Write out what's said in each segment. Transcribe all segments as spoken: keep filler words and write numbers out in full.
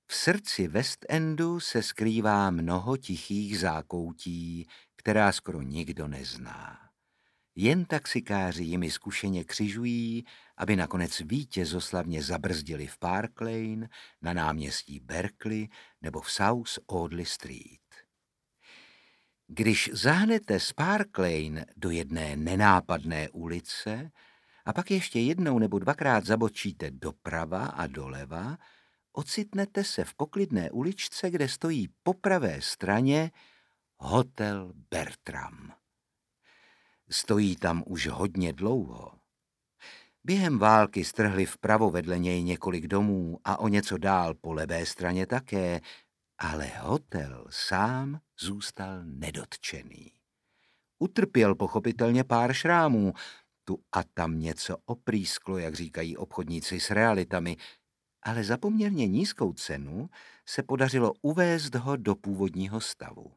V srdci West Endu se skrývá mnoho tichých zákoutí, která skoro nikdo nezná. Jen taxikáři jimi zkušeně křižují, aby nakonec vítězoslavně zabrzdili v Park Lane, na náměstí Berkeley nebo v South Audley Street. Když zahnete z Park Lane do jedné nenápadné ulice a pak ještě jednou nebo dvakrát zabočíte doprava a doleva, ocitnete se v poklidné uličce, kde stojí po pravé straně Hotel Bertram. Stojí tam už hodně dlouho. Během války strhli vpravo vedle něj několik domů a o něco dál po levé straně také, ale hotel sám zůstal nedotčený. Utrpěl pochopitelně pár šrámů, tu a tam něco oprýsklo, jak říkají obchodníci s realitami, ale za poměrně nízkou cenu se podařilo uvést ho do původního stavu.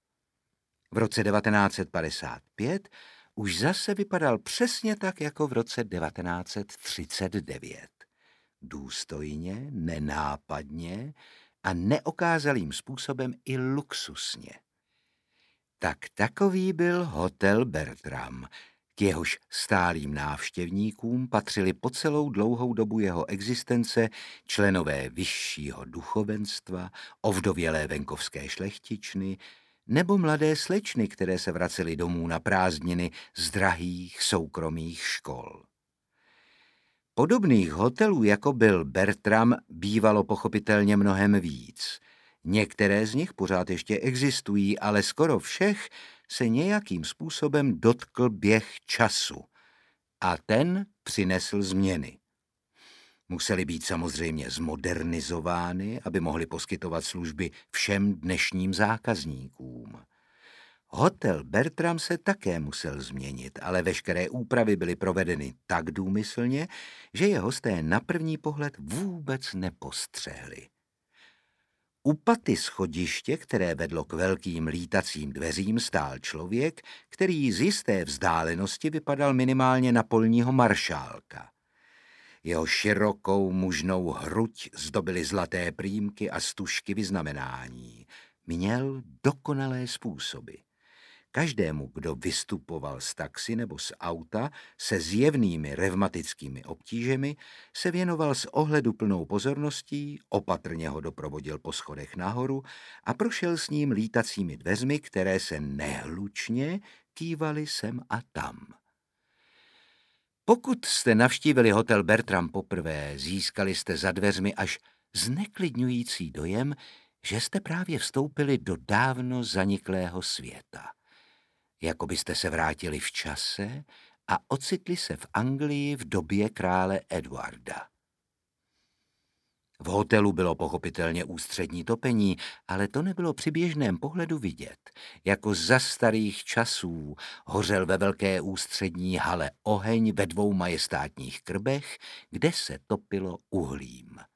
V roce devatenáct set padesát pět už zase vypadal přesně tak, jako v roce devatenáct set třicet devět. Důstojně, nenápadně a neokázalým způsobem i luxusně. Tak takový byl Hotel Bertram, k jehož stálým návštěvníkům patřili po celou dlouhou dobu jeho existence členové vyššího duchovenstva, ovdovělé venkovské šlechtičny nebo mladé slečny, které se vracely domů na prázdniny z drahých soukromých škol. Podobných hotelů, jako byl Bertram, bývalo pochopitelně mnohem víc. Některé z nich pořád ještě existují, ale skoro všech se nějakým způsobem dotkl běh času a ten přinesl změny. Musely být samozřejmě zmodernizovány, aby mohly poskytovat služby všem dnešním zákazníkům. Hotel Bertram se také musel změnit, ale veškeré úpravy byly provedeny tak důmyslně, že je hosté na první pohled vůbec nepostřehli. U paty schodiště, které vedlo k velkým lítacím dveřím, stál člověk, který z jisté vzdálenosti vypadal minimálně na polního maršálka. Jeho širokou mužnou hruď zdobily zlaté prýmky a stužky vyznamenání. Měl dokonalé způsoby. Každému, kdo vystupoval z taxi nebo z auta se zjevnými revmatickými obtížemi, se věnoval s ohleduplnou pozorností, opatrně ho doprovodil po schodech nahoru a prošel s ním lítacími dveřmi, které se nehlučně kývaly sem a tam. Pokud jste navštívili Hotel Bertram poprvé, získali jste za dveřmi až zneklidňující dojem, že jste právě vstoupili do dávno zaniklého světa. Jako byste se vrátili v čase a ocitli se v Anglii v době krále Edwarda. V hotelu bylo pochopitelně ústřední topení, ale to nebylo při běžném pohledu vidět. Jako za starých časů hořel ve velké ústřední hale oheň ve dvou majestátních krbech, kde se topilo uhlím.